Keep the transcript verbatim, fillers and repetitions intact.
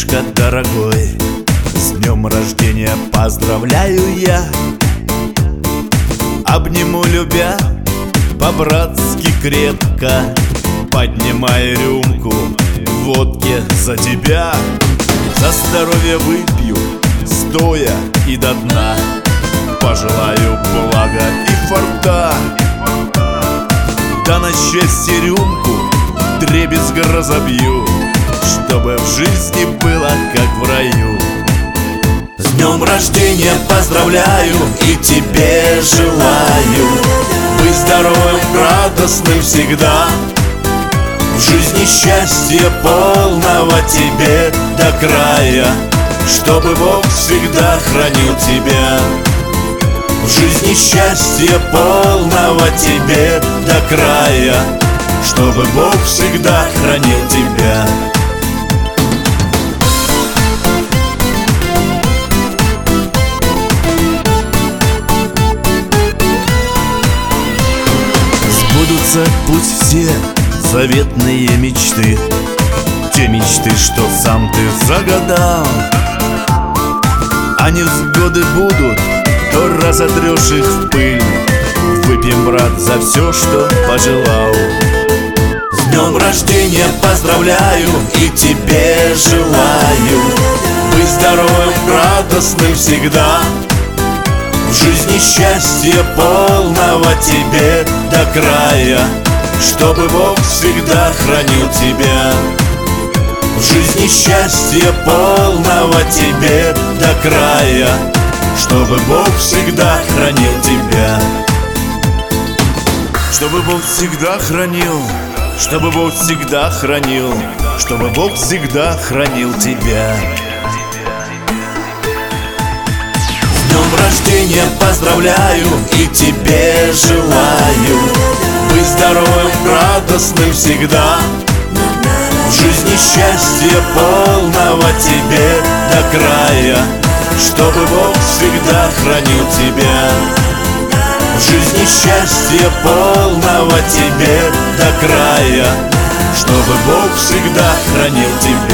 братишка дорогой, с днем рождения поздравляю я. Обниму, любя, по-братски крепко, поднимая рюмку водки за тебя. За здоровье выпью, стоя и до дна, пожелаю блага и форта. Да на счастье рюмку дребезг разобью, чтобы в жизни было как в раю. С днем рождения поздравляю и тебе желаю быть здоровым, радостным всегда, в жизни счастья полного тебе до края, чтобы Бог всегда хранил тебя. В жизни счастья полного тебе до края, чтобы Бог всегда хранил тебя. Сбудутся пусть все заветные мечты, те мечты, что сам ты загадал. А невзгоды будут, то разотрешь их в пыль. Выпьем, брат, за все, что пожелал. С днем рождения поздравляю и тебе желаю быть здоровым, радостным всегда, в жизни счастья полного тебе до края, чтобы Бог всегда хранил тебя. В жизни счастья полного тебе до края, чтобы Бог всегда хранил тебя. Чтобы Бог всегда хранил, чтобы Бог всегда хранил, чтобы Бог всегда хранил тебя. С днем рождения поздравляю и тебе желаю быть здоровым, радостным всегда, в жизни счастья полного тебе до края, чтобы Бог всегда хранил тебя. В жизни счастья полного тебе до края, чтобы Бог всегда хранил тебя.